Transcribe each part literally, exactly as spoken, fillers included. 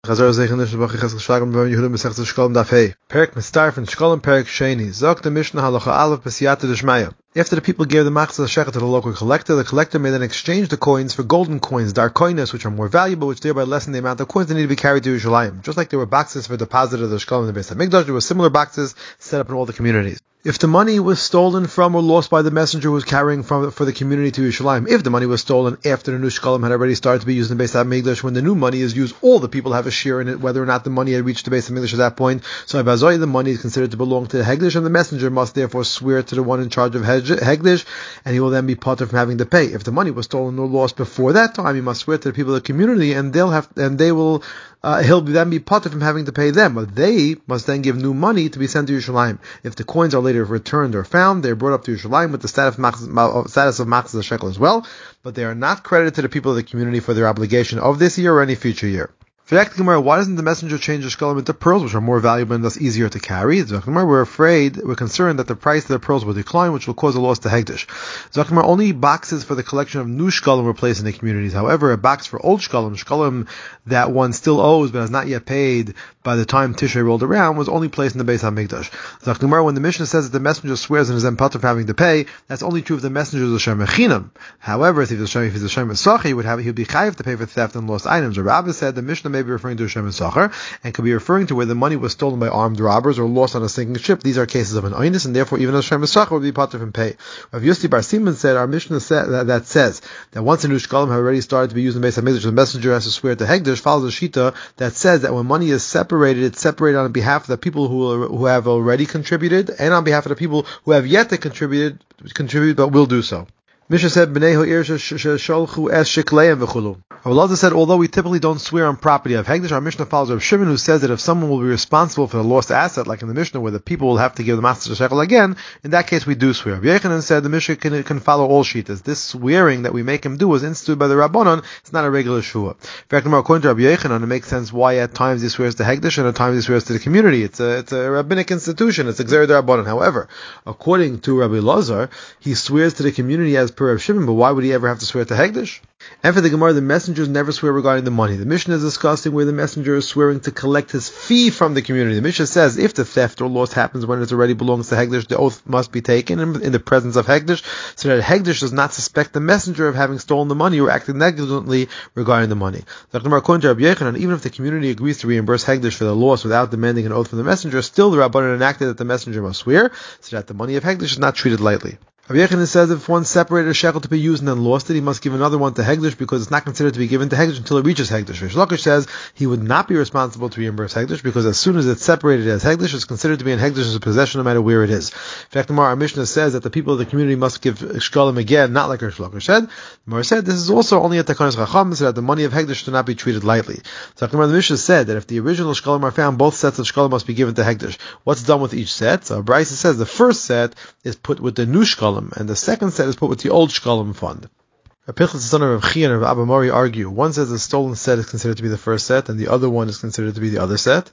Chazar Zeichen Nish Bach Chas Geschlagen beim Yehuda Mesech Shkolem Daf Hey. Perek Mistar from Shkolem Perek Sheni. Zok the Mishnah Halacha Aleph B'Siyata D'Shmaya. After the people gave the machzah shekel to the local collector, the collector may then exchange the coins for golden coins, darkoinos, which are more valuable, which thereby lessen the amount of coins that need to be carried to Yerushalayim. Just like there were boxes for deposit of the Shkolem in the Beis HaMikdash, there were similar boxes set up in all the communities. If the money was stolen from or lost by the messenger who was carrying from for the community to Yerushalayim, if the money was stolen after the new Shkolem had already started to be used in the Beis HaMikdash, when the new money is used, all the people have a share in it, whether or not the money had reached the Beis HaMikdash at that point. So Abazoi, the money is considered to belong to the Hegdish, and the messenger must therefore swear to the one in charge of Hegdish, and he will then be parted from having to pay. If the money was stolen or lost before that time, he must swear to the people of the community, and they'll have, and they will, uh, he'll then be parted from having to pay them. But they must then give new money to be sent to Yerushalayim. If the coins are later returned or found, they are brought up to Yerushalayim with the status of machzah, status of machzah shekel as well, but they are not credited to the people of the community for their obligation of this year or any future year. Why doesn't the messenger change the shkolim into pearls, which are more valuable and thus easier to carry? We're afraid, we're concerned that the price of the pearls will decline, which will cause a loss to Hegdish. Only boxes for the collection of new shkolim were placed in the communities. However, a box for old shkolim, shkolim that one still owes but has not yet paid by the time Tishrei rolled around, was only placed in the Beis HaMikdash. When the Mishnah says that the messenger swears and is then patur for having to pay, that's only true if the messenger is a shem mechinam. However, if he's a shem, if he's a shem esachi, he would have, he would be chayiv to pay for theft and lost items. Rabbi said the Mishnah may be referring to Hashem and Sachar, and could be referring to where the money was stolen by armed robbers or lost on a sinking ship. These are cases of an oinus, and therefore even Hashem and Sachar would be patur from pay. Rav Yossi Bar Simon said our Mishnah said, that, that says that once a new shkolim have already started to be used in Beis HaMikdash, the messenger has to swear to Hegdish, follows a shita that says that when money is separated, it's separated on behalf of the people who are, who have already contributed, and on behalf of the people who have yet to contribute, contribute but will do so. Mishnah said, B'nei ho'ir sholchu es shikleim v'chulu. Abelazar said, although we typically don't swear on property of Hegdish, our Mishnah follows Rav Shimon, who says that if someone will be responsible for the lost asset, like in the Mishnah where the people will have to give the master shekel again, in that case we do swear. Rav Yechanan said the Mishnah can, can follow all shitas. This swearing that we make him do was instituted by the Rabbanon. It's not a regular shua. In fact, according to Rav Yechanan, it makes sense why at times he swears to Hegdish and at times he swears to the community. It's a, it's a rabbinic institution. It's a Gzerah Rabbanon. However, according to Rabbi Lazar, he swears to the community as per Rav Shimon, but why would he ever have to swear to Hegdish? And for the Gemara, the messengers never swear regarding the money. The Mishnah is discussing where the messenger is swearing to collect his fee from the community. The Mishnah says if the theft or loss happens when it already belongs to Hegdish, the oath must be taken in, in the presence of Hegdish, so that Hegdish does not suspect the messenger of having stolen the money or acted negligently regarding the money. According to Rabbi Yechanan, even if the community agrees to reimburse Hegdish for the loss without demanding an oath from the messenger, still the Rabbanan enacted that the messenger must swear, so that the money of Hegdish is not treated lightly. Rabbi Yechanan says if one separated a shekel to be used and then lost it, he must give another one to Hegdish because it's not considered to be given to Hegdish until it reaches Hegdish. Rish Lakish says he would not be responsible to reimburse Hegdish because as soon as it's separated as Hegdish, it's considered to be in Hegdish's possession no matter where it is. In fact, the our Mishnah says that the people of the community must give shkolim again, not like Rish Lakish said. The Gemara said this is also only a Takanas Chacham, so that the money of Hegdish should not be treated lightly. So the Mishnah said that if the original shkolim are found, both sets of shkolim must be given to Hegdish. What's done with each set? So Brisa says the first set is put with the new shkolim, and the second set is put with the old shkolim fund. Rav the son of Rav Chia and Rav Abba Mori argue. One says the stolen set is considered to be the first set, and the other one is considered to be the other set.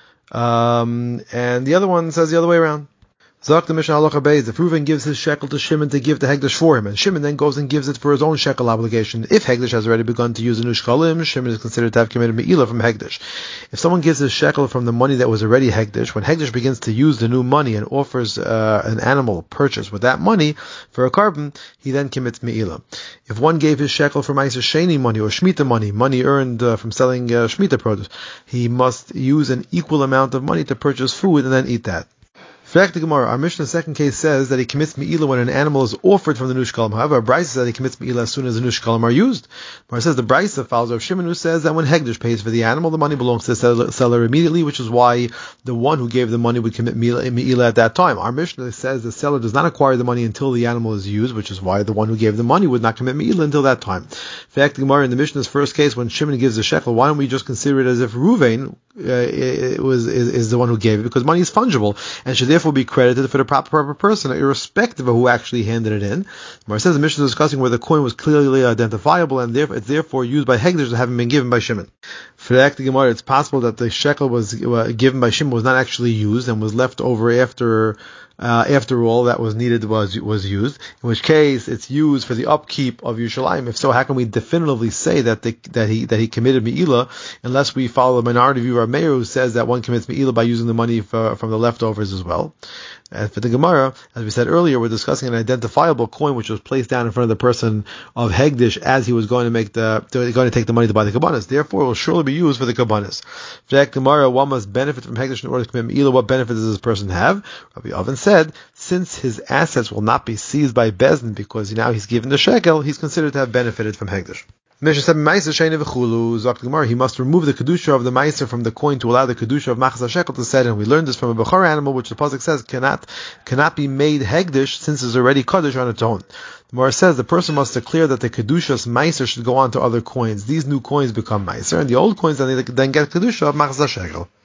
Um, and the other one says the other way around. Zak the Mishnah Halacha Beis, if Reuven gives his shekel to Shimon to give to Hegdish for him, and Shimon then goes and gives it for his own shekel obligation. If Hegdish has already begun to use the new shkolim, Shimon is considered to have committed me'ilah from Hegdish. If someone gives his shekel from the money that was already Hegdish, when Hegdish begins to use the new money and offers uh, an animal purchase with that money for a carbon, he then commits me'ilah. If one gave his shekel for Ma'aser Sheni money or Shemitah money, money earned uh, from selling uh, Shemitah produce, he must use an equal amount of money to purchase food and then eat that. The Gemara, our Mishnah's second case says that he commits me'ilah when an animal is offered from the new shkolim. However, Brisa says he commits me'ilah as soon as the new shkolim are used. Gemara says the Brisa follows Rav Shimon, who says that when Hegdish pays for the animal, the money belongs to the seller, seller immediately, which is why the one who gave the money would commit me'ilah at that time. Our Mishnah says the seller does not acquire the money until the animal is used, which is why the one who gave the money would not commit me'ilah until that time. In fact, the Gemara in the Mishnah's first case, when Shimon gives the shekel, why don't we just consider it as if Reuven uh, it was is, is the one who gave it, because money is fungible and should therefore be credited for the proper, proper person, irrespective of who actually handed it in. Mar says the Mishnah is discussing where the coin was clearly identifiable and therefore it's therefore used by Hegdish as having been given by Shimon. For the act of Gemara, it's possible that the shekel was uh, given by Shimon was not actually used and was left over after uh, after all that was needed was was used. In which case, it's used for the upkeep of Yerushalayim. If so, how can we definitively say that they, that he that he committed me'ilah unless we follow the minority view of Meir, who says that one commits me'ilah by using the money for, from the leftovers as well. And for the Gemara, as we said earlier, we're discussing an identifiable coin which was placed down in front of the person of Hegdish as he was going to make the going to take the money to buy the kabbanis. Therefore, it will surely be used for the kabbanis. For that Gemara, one must benefit from Hegdish in order to commit me'ilah. What benefit does this person have? Rabbi Oven said, since his assets will not be seized by Bezdin because now he's given the shekel, he's considered to have benefited from Hegdish. Mishnah said, "Meiser sheini v'chulu." Zok the Gemara, he must remove the kedusha of the meiser from the coin to allow the kedusha of machzah shekel to set. And we learned this from a bechor animal, which the pasuk says cannot cannot be made hegdish since it's already kaddish on its own. The Gemara says the person must declare that the kedushas meiser should go on to other coins. These new coins become meiser, and the old coins then, then get kedusha of machzah shekel.